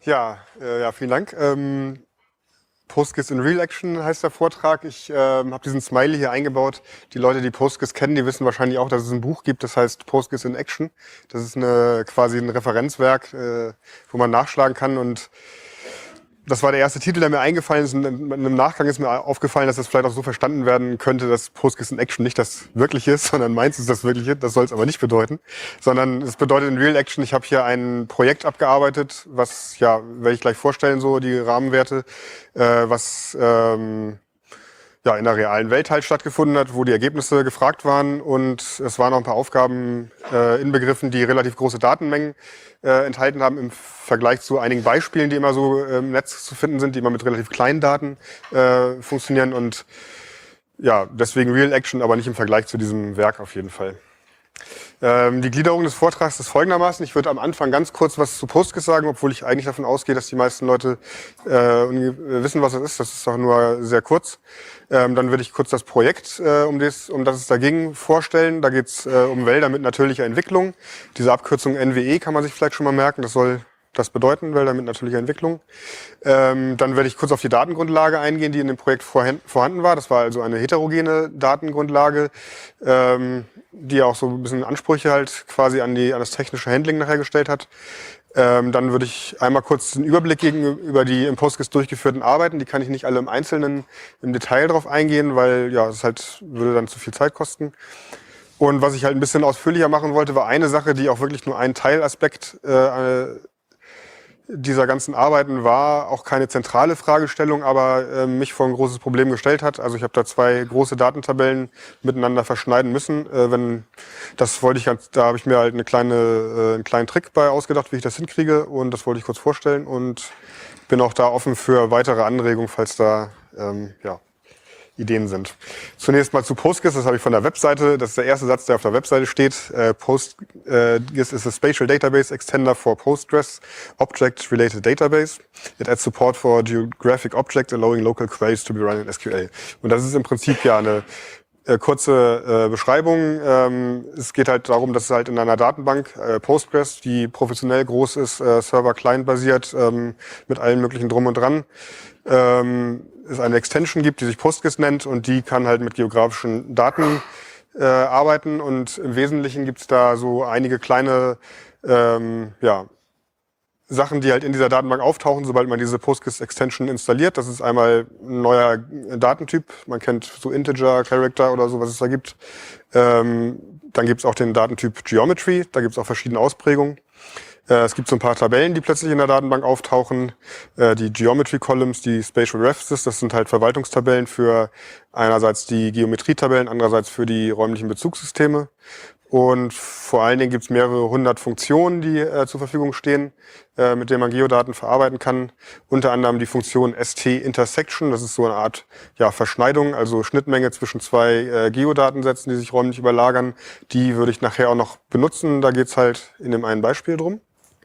Ja, vielen Dank. PostGIS in Real Action heißt der Vortrag. Ich habe diesen Smiley hier eingebaut. Die Leute, die PostGIS kennen, die wissen wahrscheinlich auch, dass es ein Buch gibt, das heißt PostGIS in Action. Das ist quasi ein Referenzwerk, wo man nachschlagen kann. Und das war der erste Titel, der mir eingefallen ist. Und im Nachgang ist mir aufgefallen, dass das vielleicht auch so verstanden werden könnte, dass PostGIS in Action nicht das Wirkliche ist, sondern meins ist das Wirkliche. Das soll es aber nicht bedeuten. Sondern es bedeutet in Real Action, ich habe hier ein Projekt abgearbeitet, was, ja, werde ich gleich vorstellen, so die Rahmenwerte, was in der realen Welt halt stattgefunden hat, wo die Ergebnisse gefragt waren. Und es waren auch ein paar Aufgaben inbegriffen, die relativ große Datenmengen enthalten haben im Vergleich zu einigen Beispielen, die immer so im Netz zu finden sind, die immer mit relativ kleinen Daten funktionieren. Und ja, deswegen Real Action, aber nicht im Vergleich zu diesem Werk auf jeden Fall. Die Gliederung des Vortrags ist folgendermaßen. Ich würde am Anfang ganz kurz was zu PostGIS sagen, obwohl ich eigentlich davon ausgehe, dass die meisten Leute wissen, was das ist. Das ist auch nur sehr kurz. Dann würde ich kurz das Projekt, um das es da ging, vorstellen. Da geht es um Wälder mit natürlicher Entwicklung. Diese Abkürzung NWE kann man sich vielleicht schon mal merken. Das soll das bedeuten, Wälder mit natürlicher Entwicklung. Dann werde ich kurz auf die Datengrundlage eingehen, die in dem Projekt vorhanden war. Das war also eine heterogene Datengrundlage, die auch so ein bisschen Ansprüche halt quasi an das technische Handling nachher gestellt hat. Dann würde ich einmal kurz einen Überblick geben über die im PostGIS durchgeführten Arbeiten. Die kann ich nicht alle im Einzelnen im Detail drauf eingehen, weil ja, es halt würde dann zu viel Zeit kosten. Und was ich halt ein bisschen ausführlicher machen wollte, war eine Sache, die auch wirklich nur ein Teilaspekt dieser ganzen Arbeiten war, auch keine zentrale Fragestellung, aber mich vor ein großes Problem gestellt hat. Also ich habe da zwei große Datentabellen miteinander verschneiden müssen. Da habe ich mir halt einen kleinen Trick bei ausgedacht, wie ich das hinkriege, und das wollte ich kurz vorstellen und bin auch da offen für weitere Anregungen, falls da Ideen sind. Zunächst mal zu PostGIS, das habe ich von der Webseite. Das ist der erste Satz, der auf der Webseite steht. PostGIS is a spatial database extender for Postgres object-related database. It adds support for geographic objects, allowing local queries to be run in SQL. Und das ist im Prinzip ja eine kurze Beschreibung. Es geht halt darum, dass es halt in einer Datenbank Postgres, die professionell groß ist, Server-Client-basiert, mit allem möglichen Drum und Dran, es eine Extension gibt, die sich PostGIS nennt, und die kann halt mit geografischen Daten arbeiten. Und im Wesentlichen gibt es da so einige kleine Sachen, die halt in dieser Datenbank auftauchen, sobald man diese PostGIS-Extension installiert. Das ist einmal ein neuer Datentyp. Man kennt so Integer, Character oder so, was es da gibt. Dann gibt es auch den Datentyp Geometry. Da gibt es auch verschiedene Ausprägungen. Es gibt so ein paar Tabellen, die plötzlich in der Datenbank auftauchen. Die Geometry Columns, die Spatial Refs, das sind halt Verwaltungstabellen für einerseits die Geometrietabellen, andererseits für die räumlichen Bezugssysteme. Und vor allen Dingen gibt es mehrere hundert Funktionen, die zur Verfügung stehen, mit denen man Geodaten verarbeiten kann. Unter anderem die Funktion ST-Intersection, das ist so eine Art Verschneidung, also Schnittmenge zwischen zwei Geodatensätzen, die sich räumlich überlagern. Die würde ich nachher auch noch benutzen, da geht es halt in dem einen Beispiel drum.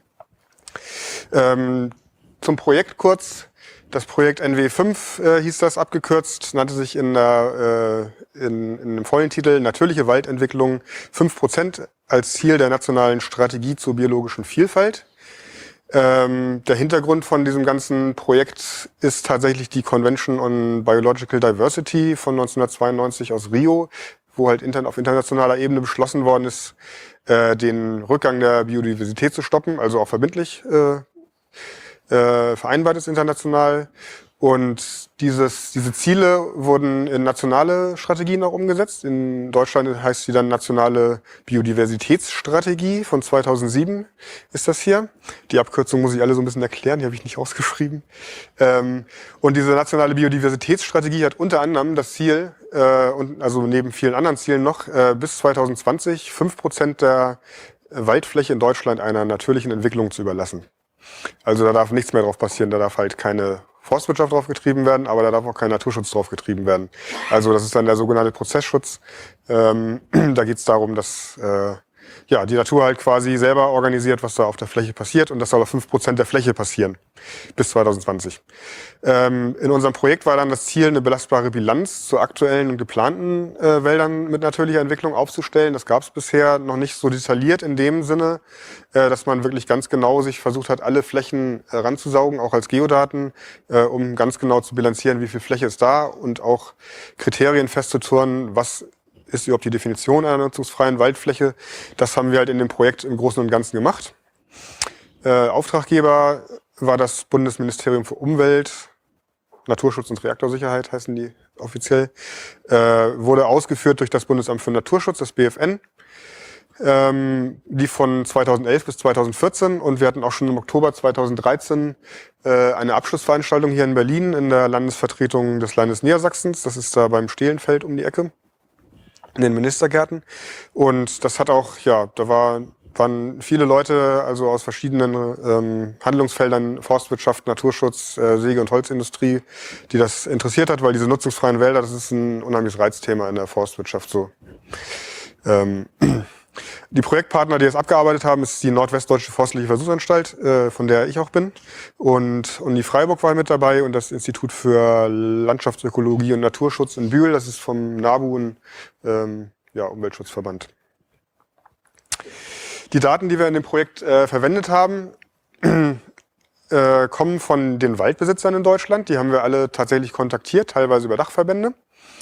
Zum Projekt kurz. Das Projekt NW5 hieß das abgekürzt, nannte sich in dem vollen Titel Natürliche Waldentwicklung 5% als Ziel der nationalen Strategie zur biologischen Vielfalt. Der Hintergrund von diesem ganzen Projekt ist tatsächlich die Convention on Biological Diversity von 1992 aus Rio, wo halt auf internationaler Ebene beschlossen worden ist, den Rückgang der Biodiversität zu stoppen, also auch verbindlich vereinbart ist international. Und diese Ziele wurden in nationale Strategien auch umgesetzt. In Deutschland heißt sie dann Nationale Biodiversitätsstrategie von 2007 ist das hier. Die Abkürzung muss ich alle so ein bisschen erklären, die habe ich nicht rausgeschrieben. Und diese Nationale Biodiversitätsstrategie hat unter anderem das Ziel, also neben vielen anderen Zielen noch, bis 2020 5% der Waldfläche in Deutschland einer natürlichen Entwicklung zu überlassen. Also da darf nichts mehr drauf passieren, da darf halt keine Forstwirtschaft drauf getrieben werden, aber da darf auch kein Naturschutz drauf getrieben werden. Also das ist dann der sogenannte Prozessschutz. Da geht es darum, dass ja, die Natur halt quasi selber organisiert, was da auf der Fläche passiert. Und das soll auf 5% der Fläche passieren bis 2020. In unserem Projekt war dann das Ziel, eine belastbare Bilanz zu aktuellen und geplanten Wäldern mit natürlicher Entwicklung aufzustellen. Das gab es bisher noch nicht so detailliert in dem Sinne, dass man wirklich ganz genau sich versucht hat, alle Flächen ranzusaugen, auch als Geodaten, um ganz genau zu bilanzieren, wie viel Fläche ist da und auch Kriterien festzuzurren, was ist überhaupt die Definition einer nutzungsfreien Waldfläche. Das haben wir halt in dem Projekt im Großen und Ganzen gemacht. Auftraggeber war das Bundesministerium für Umwelt, Naturschutz und Reaktorsicherheit heißen die offiziell, wurde ausgeführt durch das Bundesamt für Naturschutz, das BfN, die von 2011 bis 2014, und wir hatten auch schon im Oktober 2013 eine Abschlussveranstaltung hier in Berlin in der Landesvertretung des Landes Niedersachsens. Das ist da beim Stehlenfeld um die Ecke, in den Ministergärten. Und das hat auch, ja, da waren viele Leute, also aus verschiedenen Handlungsfeldern, Forstwirtschaft, Naturschutz, Säge- und Holzindustrie, die das interessiert hat, weil diese nutzungsfreien Wälder, das ist ein unheimliches Reizthema in der Forstwirtschaft so. Die Projektpartner, die das abgearbeitet haben, ist die Nordwestdeutsche Forstliche Versuchsanstalt, von der ich auch bin. Und Uni Freiburg war mit dabei und das Institut für Landschaftsökologie und Naturschutz in Bühl, das ist vom NABU, ein Umweltschutzverband. Die Daten, die wir in dem Projekt verwendet haben, kommen von den Waldbesitzern in Deutschland. Die haben wir alle tatsächlich kontaktiert, teilweise über Dachverbände.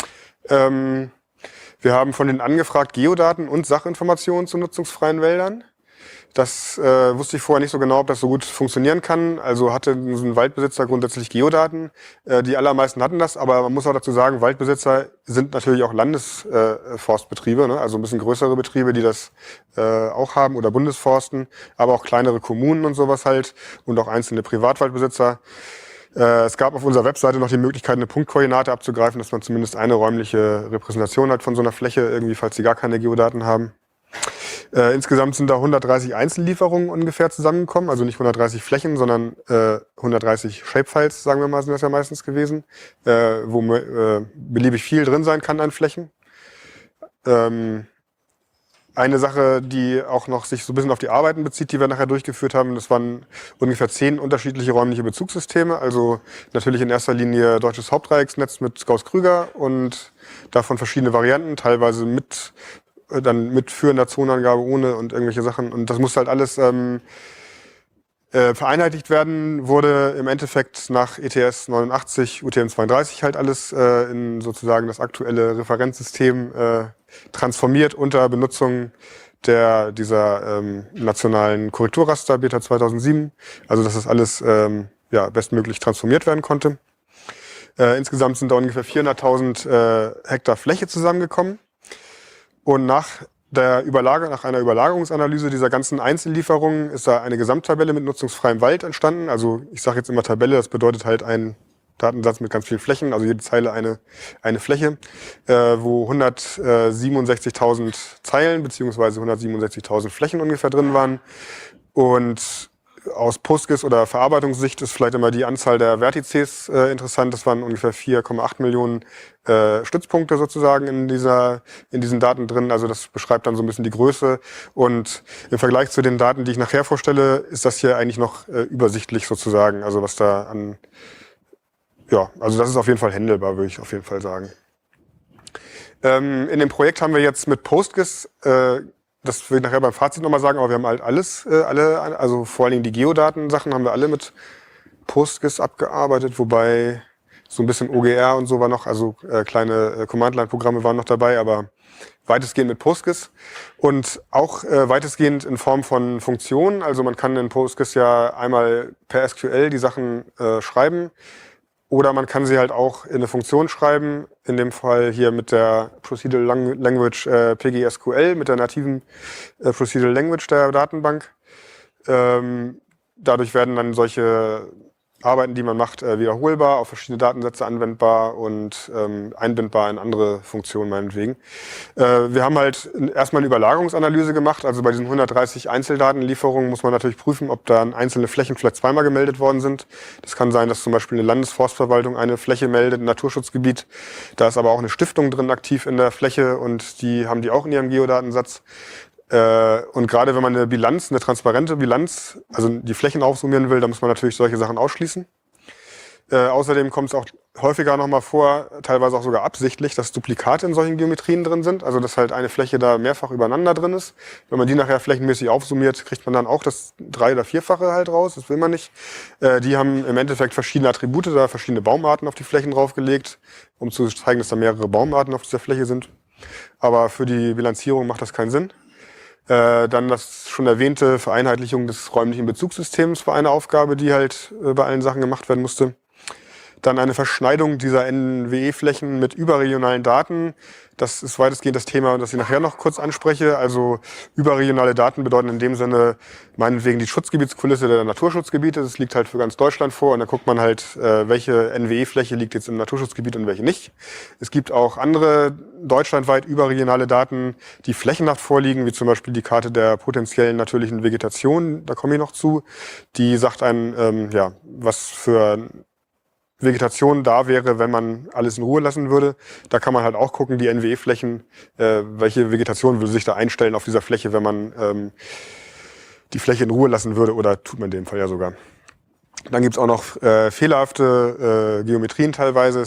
Wir haben von denen angefragt Geodaten und Sachinformationen zu nutzungsfreien Wäldern. Das wusste ich vorher nicht so genau, ob das so gut funktionieren kann. Also hatte ein Waldbesitzer grundsätzlich Geodaten. Die allermeisten hatten das, aber man muss auch dazu sagen, Waldbesitzer sind natürlich auch Landesforstbetriebe, ne? Also ein bisschen größere Betriebe, die das auch haben, oder Bundesforsten, aber auch kleinere Kommunen und sowas halt und auch einzelne Privatwaldbesitzer. Es gab auf unserer Webseite noch die Möglichkeit, eine Punktkoordinate abzugreifen, dass man zumindest eine räumliche Repräsentation hat von so einer Fläche, irgendwie, falls sie gar keine Geodaten haben. Insgesamt sind da 130 Einzellieferungen ungefähr zusammengekommen, also nicht 130 Flächen, sondern 130 Shapefiles, sagen wir mal, sind das ja meistens gewesen, wo beliebig viel drin sein kann an Flächen. Eine Sache, die auch noch sich so ein bisschen auf die Arbeiten bezieht, die wir nachher durchgeführt haben, das waren ungefähr 10 unterschiedliche räumliche Bezugssysteme. Also natürlich in erster Linie deutsches Hauptdreiecksnetz mit Gauss-Krüger und davon verschiedene Varianten, teilweise mit führender Zonenangabe, ohne und irgendwelche Sachen. Und das musste halt alles vereinheitlicht werden, wurde im Endeffekt nach ETS 89, UTM 32 halt alles in sozusagen das aktuelle Referenzsystem transformiert unter Benutzung dieser nationalen Korrekturraster Beta 2007. Also dass das alles bestmöglich transformiert werden konnte. Insgesamt sind da ungefähr 400.000 Hektar Fläche zusammengekommen. Und nach einer Überlagerungsanalyse dieser ganzen Einzellieferungen ist da eine Gesamttabelle mit nutzungsfreiem Wald entstanden. Also ich sage jetzt immer Tabelle, das bedeutet halt ein Datensatz mit ganz vielen Flächen, also jede Zeile eine Fläche, wo 167.000 Zeilen beziehungsweise 167.000 Flächen ungefähr drin waren. Und aus PostGIS oder Verarbeitungssicht ist vielleicht immer die Anzahl der Vertices interessant. Das waren ungefähr 4,8 Millionen Stützpunkte sozusagen in diesen Daten drin. Also das beschreibt dann so ein bisschen die Größe. Und im Vergleich zu den Daten, die ich nachher vorstelle, ist das hier eigentlich noch übersichtlich sozusagen. Also was da an... Ja, also das ist auf jeden Fall handelbar, würde ich auf jeden Fall sagen. In dem Projekt haben wir jetzt mit PostGIS, das will ich nachher beim Fazit nochmal sagen, aber wir haben halt also vor allen Dingen die Geodaten-Sachen haben wir alle mit PostGIS abgearbeitet, wobei so ein bisschen OGR und so war noch, also kleine Command-Line-Programme waren noch dabei, aber weitestgehend mit PostGIS und auch weitestgehend in Form von Funktionen. Also man kann in PostGIS ja einmal per SQL die Sachen schreiben. Oder man kann sie halt auch in eine Funktion schreiben, in dem Fall hier mit der Procedural Language PGSQL, mit der nativen Procedural Language der Datenbank. Dadurch werden dann solche Arbeiten, die man macht, wiederholbar, auf verschiedene Datensätze anwendbar und einbindbar in andere Funktionen meinetwegen. Wir haben halt erstmal eine Überlagerungsanalyse gemacht. Also bei diesen 130 Einzeldatenlieferungen muss man natürlich prüfen, ob da einzelne Flächen vielleicht zweimal gemeldet worden sind. Das kann sein, dass zum Beispiel eine Landesforstverwaltung eine Fläche meldet, ein Naturschutzgebiet. Da ist aber auch eine Stiftung drin aktiv in der Fläche und die haben die auch in ihrem Geodatensatz. Und gerade wenn man eine Bilanz, eine transparente Bilanz, also die Flächen aufsummieren will, dann muss man natürlich solche Sachen ausschließen. Außerdem kommt es auch häufiger nochmal vor, teilweise auch sogar absichtlich, dass Duplikate in solchen Geometrien drin sind. Also dass halt eine Fläche da mehrfach übereinander drin ist. Wenn man die nachher flächenmäßig aufsummiert, kriegt man dann auch das 3- oder 4-fache halt raus. Das will man nicht. Die haben im Endeffekt verschiedene Attribute, da verschiedene Baumarten auf die Flächen draufgelegt, um zu zeigen, dass da mehrere Baumarten auf dieser Fläche sind. Aber für die Bilanzierung macht das keinen Sinn. Dann das schon erwähnte Vereinheitlichung des räumlichen Bezugssystems war eine Aufgabe, die halt bei allen Sachen gemacht werden musste. Dann eine Verschneidung dieser NWE-Flächen mit überregionalen Daten. Das ist weitestgehend das Thema, das ich nachher noch kurz anspreche. Also überregionale Daten bedeuten in dem Sinne meinetwegen die Schutzgebietskulisse der Naturschutzgebiete. Das liegt halt für ganz Deutschland vor und dann guckt man halt, welche NWE-Fläche liegt jetzt im Naturschutzgebiet und welche nicht. Es gibt auch andere deutschlandweit überregionale Daten, die flächenhaft vorliegen, wie zum Beispiel die Karte der potenziellen natürlichen Vegetation. Da komme ich noch zu. Die sagt einem, was für Vegetation da wäre, wenn man alles in Ruhe lassen würde. Da kann man halt auch gucken, die NWE-Flächen, welche Vegetation würde sich da einstellen auf dieser Fläche, wenn man die Fläche in Ruhe lassen würde, oder tut man in dem Fall ja sogar. Dann gibt's auch noch fehlerhafte Geometrien teilweise.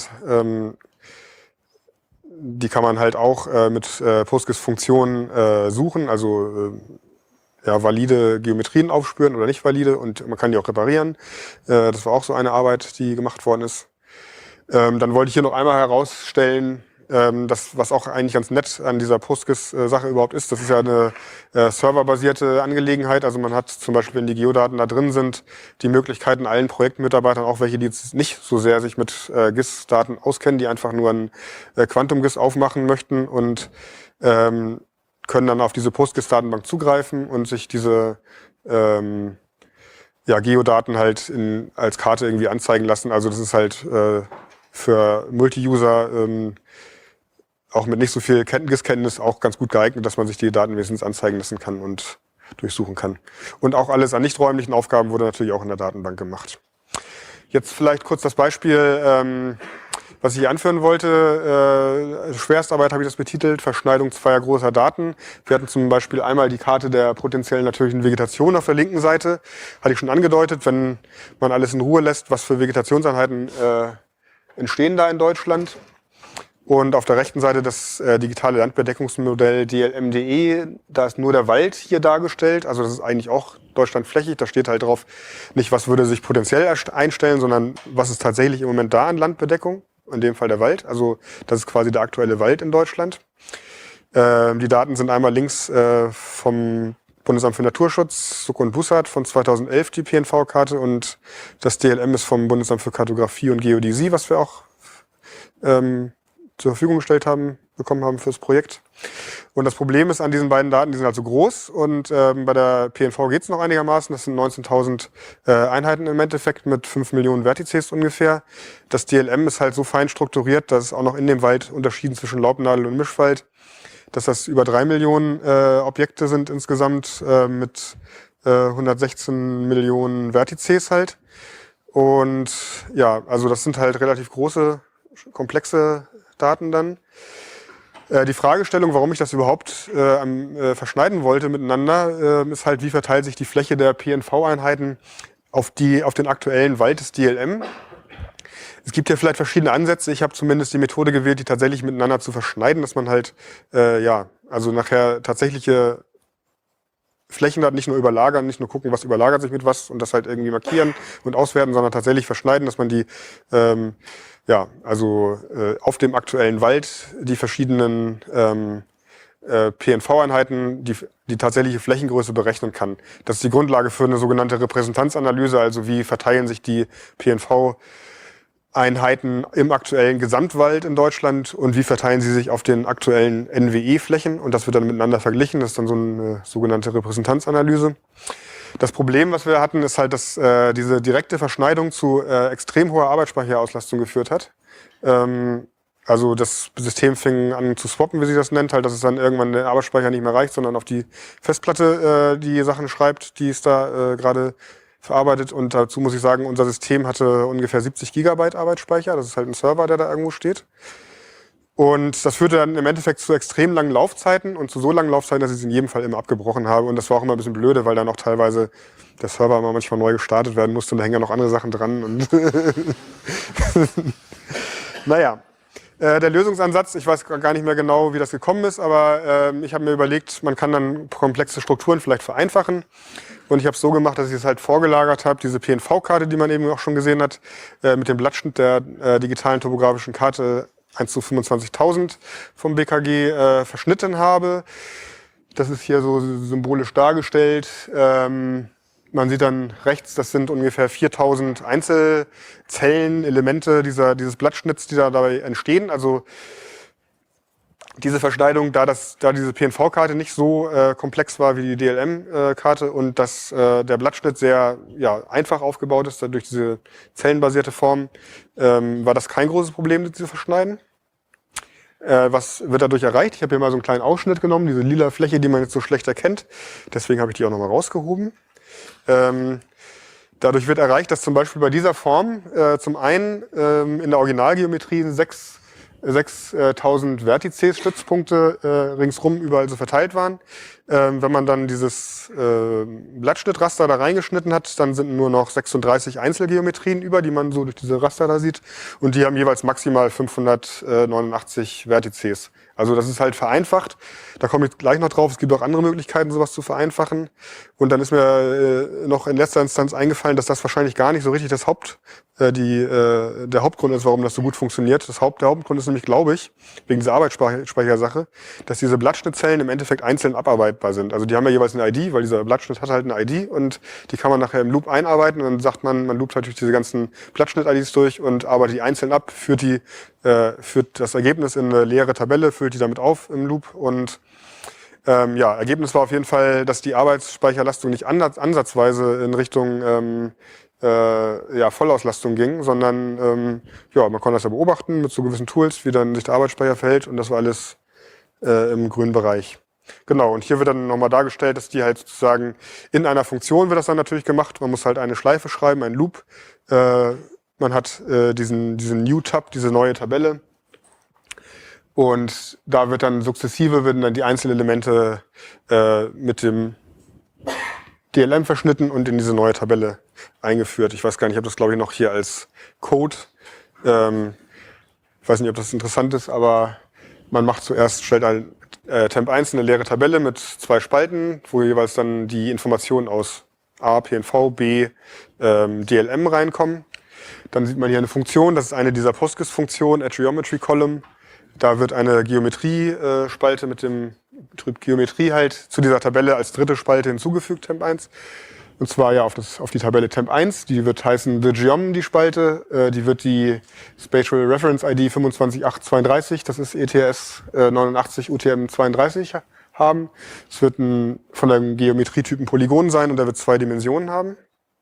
Die kann man halt auch mit PostGIS-Funktionen suchen, also valide Geometrien aufspüren oder nicht valide, und man kann die auch reparieren. Das war auch so eine Arbeit, die gemacht worden ist. Dann wollte ich hier noch einmal herausstellen, das, was auch eigentlich ganz nett an dieser PostGIS-Sache überhaupt ist, das ist ja eine serverbasierte Angelegenheit. Also man hat zum Beispiel, wenn die Geodaten da drin sind, die Möglichkeiten, allen Projektmitarbeitern, auch welche, die jetzt nicht so sehr sich mit GIS-Daten auskennen, die einfach nur ein Quantum-GIS aufmachen möchten und können dann auf diese PostGIS-Datenbank zugreifen und sich diese Geodaten halt als Karte irgendwie anzeigen lassen. Also das ist halt für Multi-User auch mit nicht so viel GIS-Kenntnis auch ganz gut geeignet, dass man sich die Daten wenigstens anzeigen lassen kann und durchsuchen kann. Und auch alles an nicht-räumlichen Aufgaben wurde natürlich auch in der Datenbank gemacht. Jetzt vielleicht kurz das Beispiel, was ich anführen wollte. Schwerstarbeit habe ich das betitelt, Verschneidung zweier großer Daten. Wir hatten zum Beispiel einmal die Karte der potenziellen natürlichen Vegetation auf der linken Seite. Hatte ich schon angedeutet, wenn man alles in Ruhe lässt, was für Vegetationseinheiten entstehen da in Deutschland. Und auf der rechten Seite das digitale Landbedeckungsmodell DLM.de. Da ist nur der Wald hier dargestellt. Also das ist eigentlich auch deutschlandflächig. Da steht halt drauf, nicht was würde sich potenziell einstellen, sondern was ist tatsächlich im Moment da an Landbedeckung. In dem Fall der Wald. Also das ist quasi der aktuelle Wald in Deutschland. Die Daten sind einmal links vom Bundesamt für Naturschutz, Suck und Bussard von 2011, die PNV-Karte, und das DLM ist vom Bundesamt für Kartografie und Geodäsie, was wir auch zur Verfügung gestellt bekommen haben fürs Projekt. Und das Problem ist an diesen beiden Daten, die sind halt so groß, und bei der PNV geht es noch einigermaßen. Das sind 19.000 Einheiten im Endeffekt mit 5 Millionen Vertices ungefähr. Das DLM ist halt so fein strukturiert, dass es auch noch in dem Wald unterschieden zwischen Laubnadel und Mischwald, dass das über 3 Millionen Objekte sind insgesamt mit 116 Millionen Vertices halt. Und ja, also das sind halt relativ große, komplexe Daten dann. Die Fragestellung, warum ich das überhaupt verschneiden wollte miteinander, ist halt, wie verteilt sich die Fläche der PNV-Einheiten auf den aktuellen Wald des DLM. Es gibt ja vielleicht verschiedene Ansätze. Ich habe zumindest die Methode gewählt, die tatsächlich miteinander zu verschneiden, dass man halt also nachher tatsächliche Flächen hat, nicht nur überlagern, nicht nur gucken, was überlagert sich mit was und das halt irgendwie markieren und auswerten, sondern tatsächlich verschneiden, dass man die auf dem aktuellen Wald die verschiedenen PNV-Einheiten, die tatsächliche Flächengröße berechnen kann. Das ist die Grundlage für eine sogenannte Repräsentanzanalyse, also wie verteilen sich die PNV-Einheiten im aktuellen Gesamtwald in Deutschland und wie verteilen sie sich auf den aktuellen NWE-Flächen, und das wird dann miteinander verglichen. Das ist dann so eine sogenannte Repräsentanzanalyse. Das Problem, was wir hatten, ist halt, dass diese direkte Verschneidung zu extrem hoher Arbeitsspeicherauslastung geführt hat. Also das System fing an zu swappen, wie sich das nennt, halt, dass es dann irgendwann der Arbeitsspeicher nicht mehr reicht, sondern auf die Festplatte die Sachen schreibt, die es da gerade verarbeitet. Und dazu muss ich sagen, unser System hatte ungefähr 70 Gigabyte Arbeitsspeicher. Das ist halt ein Server, der da irgendwo steht. Und das führte dann im Endeffekt zu extrem langen Laufzeiten und zu so langen Laufzeiten, dass ich es in jedem Fall immer abgebrochen habe. Und das war auch immer ein bisschen blöde, weil dann auch teilweise der Server immer manchmal neu gestartet werden musste und da hängen ja noch andere Sachen dran. Und naja, der Lösungsansatz, ich weiß gar nicht mehr genau, wie das gekommen ist, aber ich habe mir überlegt, man kann dann komplexe Strukturen vielleicht vereinfachen. Und ich habe es so gemacht, dass ich es halt vorgelagert habe, diese PNV-Karte, die man eben auch schon gesehen hat, mit dem Blattschnitt der digitalen topografischen Karte 1:25.000 vom BKG verschnitten habe. Das ist hier so symbolisch dargestellt. Man sieht dann rechts, das sind ungefähr 4.000 Einzelzellen, Elemente dieses Blattschnitts, die da dabei entstehen. Also diese Verschneidung, da diese PNV-Karte nicht so komplex war wie die DLM-Karte und dass der Blattschnitt sehr einfach aufgebaut ist, durch diese zellenbasierte Form, war das kein großes Problem, das zu verschneiden. Was wird dadurch erreicht? Ich habe hier mal so einen kleinen Ausschnitt genommen, diese lila Fläche, die man jetzt so schlecht erkennt. Deswegen habe ich die auch nochmal rausgehoben. Dadurch wird erreicht, dass zum Beispiel bei dieser Form zum einen in der Originalgeometrie 6.000 Vertices, Stützpunkte ringsrum überall so verteilt waren. Wenn man dann dieses Blattschnittraster da reingeschnitten hat, dann sind nur noch 36 Einzelgeometrien über, die man so durch diese Raster da sieht. Und die haben jeweils maximal 589 Vertices. Also das ist halt vereinfacht. Da komme ich gleich noch drauf. Es gibt auch andere Möglichkeiten, sowas zu vereinfachen. Und dann ist mir noch in letzter Instanz eingefallen, dass das wahrscheinlich gar nicht so richtig der Hauptgrund ist, warum das so gut funktioniert. Der Hauptgrund ist nämlich, glaube ich, wegen dieser Arbeitsspeichersache, dass diese Blattschnittzellen im Endeffekt einzeln abarbeitbar sind. Also die haben ja jeweils eine ID, weil dieser Blattschnitt hat halt eine ID und die kann man nachher im Loop einarbeiten und dann sagt man loopt halt durch diese ganzen Blattschnitt-IDs durch und arbeitet die einzeln ab, führt das Ergebnis in eine leere Tabelle, füllt die damit auf im Loop und Ergebnis war auf jeden Fall, dass die Arbeitsspeicherlastung nicht ansatzweise in Richtung Vollauslastung ging, sondern man konnte das ja beobachten mit so gewissen Tools, wie dann sich der Arbeitsspeicher verhält und das war alles im grünen Bereich. Genau, und hier wird dann nochmal dargestellt, dass die halt sozusagen in einer Funktion wird das dann natürlich gemacht. Man muss halt eine Schleife schreiben, einen Loop. Man hat diesen New Tab, diese neue Tabelle. Und da werden dann die einzelnen Elemente mit dem DLM verschnitten und in diese neue Tabelle eingeführt. Ich weiß gar nicht, ich habe das glaube ich noch hier als Code. Ich weiß nicht, ob das interessant ist, aber man stellt ein Temp 1 eine leere Tabelle mit 2 Spalten, wo jeweils dann die Informationen aus A, PNV, B, DLM reinkommen. Dann sieht man hier eine Funktion, das ist eine dieser PostGIS-Funktionen, Geometry Column. Da wird eine Geometrie-Spalte mit dem Typ Geometrie halt zu dieser Tabelle als dritte Spalte hinzugefügt, Temp 1. Und zwar auf die Tabelle Temp 1, die wird heißen The Geom, die Spalte. Die wird die Spatial Reference ID 25832, das ist ETS 89 UTM 32 haben. Es wird von dem Geometrietypen Polygon sein und der wird 2 Dimensionen haben.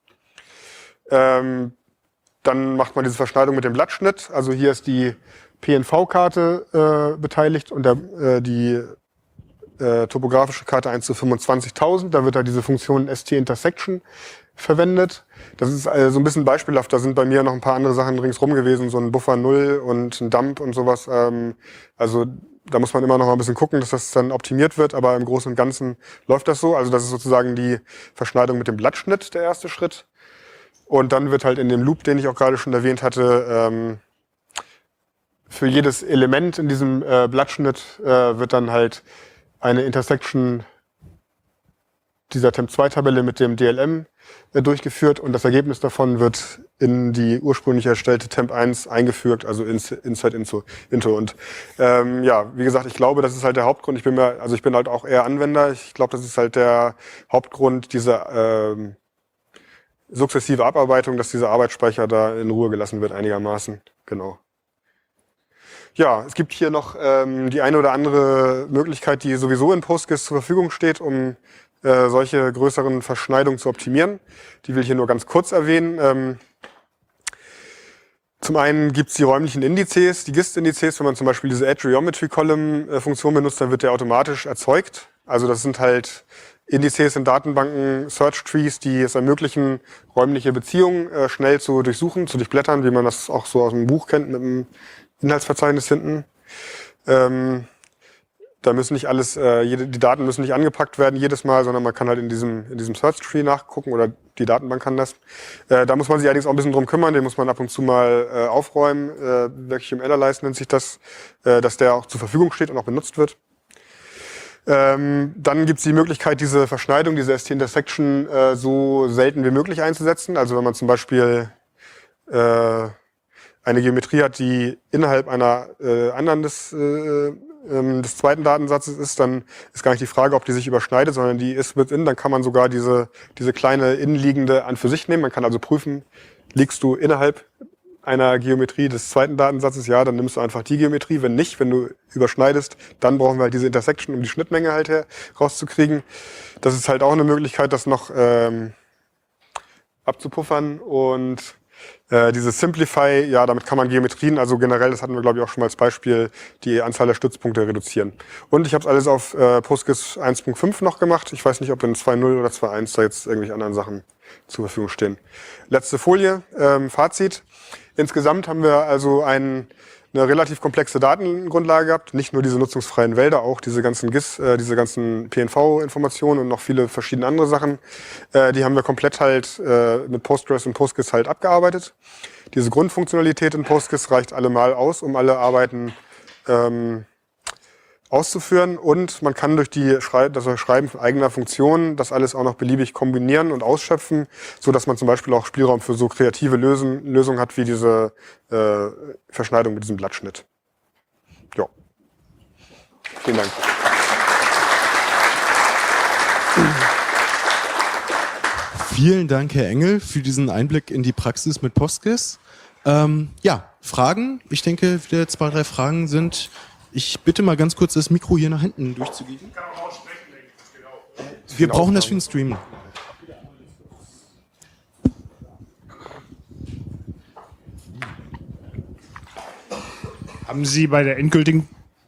Dann macht man diese Verschneidung mit dem Blattschnitt. Also hier ist die PNV-Karte beteiligt und die topografische Karte 1:25.000. Da wird halt diese Funktion ST-Intersection verwendet. Das ist so ein bisschen beispielhaft. Da sind bei mir noch ein paar andere Sachen ringsrum gewesen, so ein Buffer 0 und ein Dump und sowas. Also da muss man immer noch mal ein bisschen gucken, dass das dann optimiert wird, aber im Großen und Ganzen läuft das so. Also das ist sozusagen die Verschneidung mit dem Blattschnitt, der erste Schritt. Und dann wird halt in dem Loop, den ich auch gerade schon erwähnt hatte, für jedes Element in diesem Blattschnitt wird dann halt eine Intersection dieser Temp2-Tabelle mit dem DLM durchgeführt und das Ergebnis davon wird in die ursprünglich erstellte Temp 1 eingefügt, also Insert into. Und wie gesagt, ich glaube, das ist halt der Hauptgrund. Ich bin halt auch eher Anwender. Ich glaube, das ist halt der Hauptgrund dieser sukzessive Abarbeitung, dass dieser Arbeitsspeicher da in Ruhe gelassen wird einigermaßen. Genau. Ja, es gibt hier noch die eine oder andere Möglichkeit, die sowieso in PostGIS zur Verfügung steht, um solche größeren Verschneidungen zu optimieren. Die will ich hier nur ganz kurz erwähnen. Zum einen gibt's die räumlichen Indizes, die GIST-Indizes. Wenn man zum Beispiel diese Geometry Column Funktion benutzt, dann wird der automatisch erzeugt. Also das sind halt Indizes in Datenbanken, Search Trees, die es ermöglichen, räumliche Beziehungen schnell zu durchsuchen, zu durchblättern, wie man das auch so aus dem Buch kennt mit dem Inhaltsverzeichnis hinten. Da müssen nicht alles, die Daten müssen nicht angepackt werden jedes Mal, sondern man kann halt in diesem Search Tree nachgucken oder die Datenbank kann das. Da muss man sich allerdings auch ein bisschen drum kümmern, den muss man ab und zu mal aufräumen. Vacuum Analyze nennt sich das, dass der auch zur Verfügung steht und auch benutzt wird. Dann gibt es die Möglichkeit, diese Verschneidung, diese ST-Intersection so selten wie möglich einzusetzen. Also wenn man zum Beispiel eine Geometrie hat, die innerhalb einer anderen des zweiten Datensatzes ist, dann ist gar nicht die Frage, ob die sich überschneidet, sondern die ist within, dann kann man sogar diese kleine innenliegende an für sich nehmen. Man kann also prüfen, liegst du innerhalb einer Geometrie des zweiten Datensatzes, ja, dann nimmst du einfach die Geometrie. Wenn nicht, wenn du überschneidest, dann brauchen wir halt diese Intersection, um die Schnittmenge halt rauszukriegen. Das ist halt auch eine Möglichkeit, das noch abzupuffern. Und diese Simplify, ja, damit kann man Geometrien, also generell, das hatten wir glaube ich auch schon mal als Beispiel, die Anzahl der Stützpunkte reduzieren. Und ich habe es alles auf Postgres 1.5 noch gemacht. Ich weiß nicht, ob in 2.0 oder 2.1 da jetzt irgendwelche anderen Sachen zur Verfügung stehen. Letzte Folie, Fazit. Insgesamt haben wir also eine relativ komplexe Datengrundlage gehabt. Nicht nur diese nutzungsfreien Wälder, auch diese ganzen GIS, diese ganzen PNV-Informationen und noch viele verschiedene andere Sachen. Die haben wir komplett halt mit Postgres und PostGIS halt abgearbeitet. Diese Grundfunktionalität in PostGIS reicht allemal aus, um alle Arbeiten auszuführen. Und man kann durch das Schreiben von eigener Funktionen das alles auch noch beliebig kombinieren und ausschöpfen, so dass man zum Beispiel auch Spielraum für so kreative Lösungen hat, wie diese Verschneidung mit diesem Blattschnitt. Ja. Vielen Dank. Vielen Dank, Herr Engel, für diesen Einblick in die Praxis mit Postgres. Ja, Fragen? Ich denke, wieder 2, 3 Fragen sind. Ich bitte mal ganz kurz das Mikro hier nach hinten durchzugeben. Ich kann auch aussprechen, denke ich. Wir brauchen das für den Stream. Haben Sie bei der endgültigen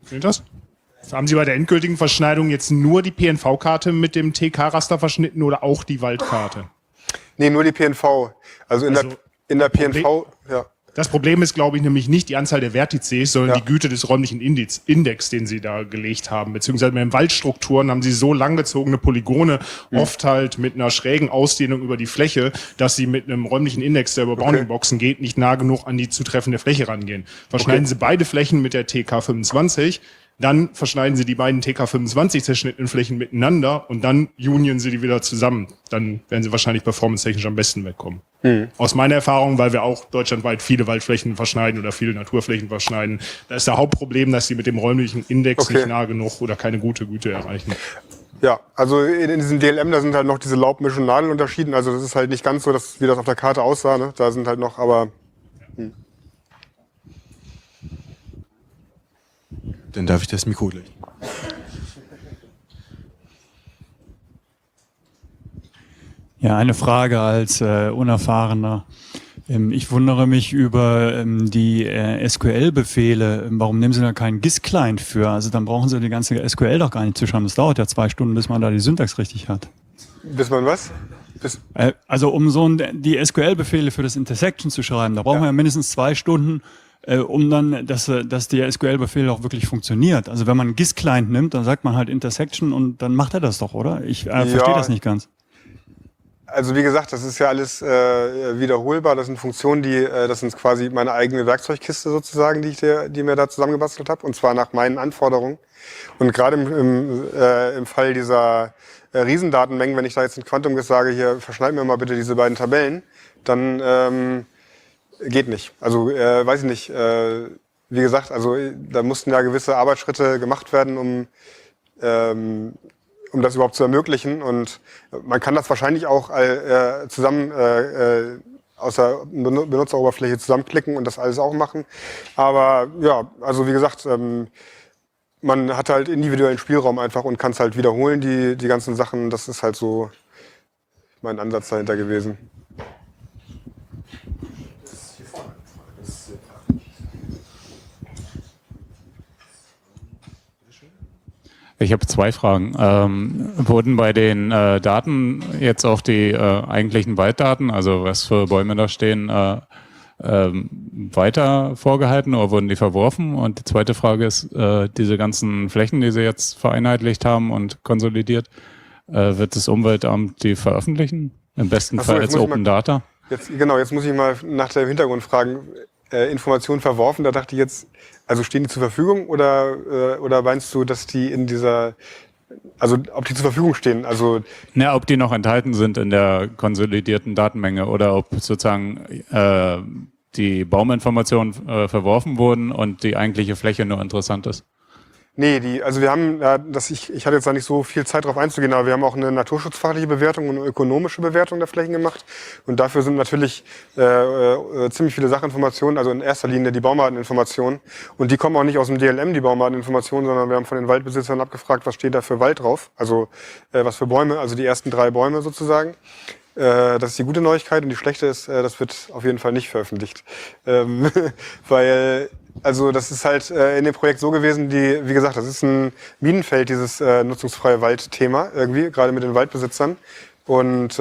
Verschneidung jetzt nur die PNV-Karte mit dem TK-Raster verschnitten oder auch die Waldkarte? Nee, nur die PNV. Also in der PNV, ja. Das Problem ist, glaube ich, nämlich nicht die Anzahl der Vertices, sondern die Güte des räumlichen Index, den Sie da gelegt haben. Beziehungsweise mit den Waldstrukturen haben Sie so langgezogene Polygone, oft halt mit einer schrägen Ausdehnung über die Fläche, dass Sie mit einem räumlichen Index, der über Bounding-Boxen geht, nicht nah genug an die zu treffende Fläche rangehen. Verschneiden Sie beide Flächen mit der TK25, dann verschneiden Sie die beiden TK25 zerschnittenen Flächen miteinander und dann union Sie die wieder zusammen. Dann werden Sie wahrscheinlich performance-technisch am besten wegkommen. Aus meiner Erfahrung, weil wir auch deutschlandweit viele Waldflächen verschneiden oder viele Naturflächen verschneiden, da ist das Hauptproblem, dass Sie mit dem räumlichen Index nicht nah genug oder keine gute Güte erreichen. Ja, also in diesem DLM, da sind halt noch diese Laubmisch- und Nadelunterschieden. Also das ist halt nicht ganz so, wie das auf der Karte aussah. Ne? Da sind halt noch, aber... Dann darf ich das Mikro gleich. Ja, eine Frage als Unerfahrener. Ich wundere mich über die SQL-Befehle. Warum nehmen Sie da keinen GIS-Client für? Also dann brauchen Sie die ganze SQL doch gar nicht zu schreiben. Das dauert ja 2 Stunden, bis man da die Syntax richtig hat. Bis man was? Also um die SQL-Befehle für das Intersection zu schreiben, da brauchen wir ja mindestens 2 Stunden, um dann, dass der SQL-Befehl auch wirklich funktioniert. Also wenn man einen GIS-Client nimmt, dann sagt man halt Intersection und dann macht er das doch, oder? Ich verstehe das nicht ganz. Also wie gesagt, das ist ja alles wiederholbar. Das sind Funktionen, das sind quasi meine eigene Werkzeugkiste sozusagen, die mir da zusammengebastelt habe, und zwar nach meinen Anforderungen. Und gerade im Fall dieser Riesendatenmengen, wenn ich da jetzt in QuantumGIS sage, hier verschneid mir mal bitte diese beiden Tabellen, dann geht nicht. Also weiß ich nicht. Wie gesagt, also da mussten ja gewisse Arbeitsschritte gemacht werden, um das überhaupt zu ermöglichen. Und man kann das wahrscheinlich auch zusammen aus der Benutzeroberfläche zusammenklicken und das alles auch machen. Aber ja, also wie gesagt, man hat halt individuellen Spielraum einfach und kann es halt wiederholen, die ganzen Sachen. Das ist halt so mein Ansatz dahinter gewesen. Ich habe 2 Fragen. Wurden bei den Daten jetzt auch die eigentlichen Walddaten, also was für Bäume da stehen, weiter vorgehalten oder wurden die verworfen? Und die zweite Frage ist, diese ganzen Flächen, die Sie jetzt vereinheitlicht haben und konsolidiert, wird das Umweltamt die veröffentlichen? Im besten Fall als Open Data? Jetzt muss ich mal nach dem Hintergrund fragen. Informationen verworfen, da dachte ich jetzt, also stehen die zur Verfügung oder meinst du, dass die in dieser, also ob die zur Verfügung stehen? Also ja, ob die noch enthalten sind in der konsolidierten Datenmenge oder ob sozusagen die Bauminformationen verworfen wurden und die eigentliche Fläche nur interessant ist. nee, also wir haben, ich hatte jetzt da nicht so viel Zeit drauf einzugehen, aber wir haben auch eine naturschutzfachliche Bewertung und eine ökonomische Bewertung der Flächen gemacht. Und dafür sind natürlich ziemlich viele Sachinformationen, also in erster Linie die Baumarteninformationen. Und die kommen auch nicht aus dem DLM, die Baumarteninformationen, sondern wir haben von den Waldbesitzern abgefragt, was steht da für Wald drauf, also was für Bäume, also die ersten 3 Bäume sozusagen. Das ist die gute Neuigkeit und die schlechte ist, das wird auf jeden Fall nicht veröffentlicht. Weil, also das ist halt in dem Projekt so gewesen, wie gesagt, das ist ein Minenfeld, dieses nutzungsfreie Wald-Thema irgendwie, gerade mit den Waldbesitzern. Und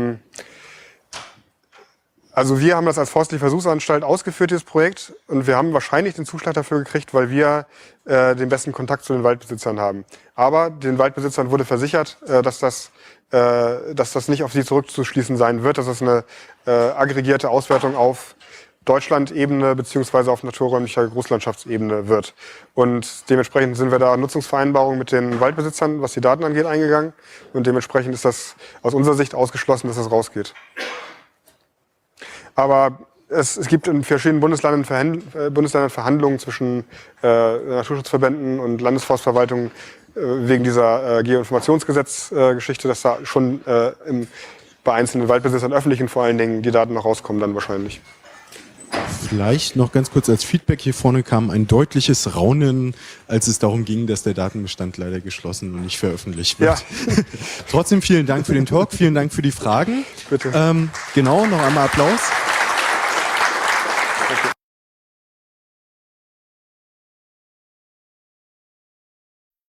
also wir haben das als Forstliche Versuchsanstalt ausgeführt, dieses Projekt, und wir haben wahrscheinlich den Zuschlag dafür gekriegt, weil wir den besten Kontakt zu den Waldbesitzern haben. Aber den Waldbesitzern wurde versichert, dass das nicht auf sie zurückzuschließen sein wird, dass das eine aggregierte Auswertung auf Deutschland-Ebene beziehungsweise auf naturräumlicher Großlandschaftsebene wird. Und dementsprechend sind wir da Nutzungsvereinbarungen mit den Waldbesitzern, was die Daten angeht, eingegangen. Und dementsprechend ist das aus unserer Sicht ausgeschlossen, dass das rausgeht. Aber es gibt in verschiedenen Bundesländern Verhandlungen zwischen Naturschutzverbänden und Landesforstverwaltungen wegen dieser Geoinformationsgesetz-Geschichte, dass da schon bei einzelnen Waldbesitzern, öffentlichen vor allen Dingen, die Daten noch rauskommen dann wahrscheinlich. Vielleicht noch ganz kurz als Feedback. Hier vorne kam ein deutliches Raunen, als es darum ging, dass der Datenbestand leider geschlossen und nicht veröffentlicht wird. Ja. Trotzdem vielen Dank für den Talk, vielen Dank für die Fragen. Bitte. Genau, noch einmal Applaus.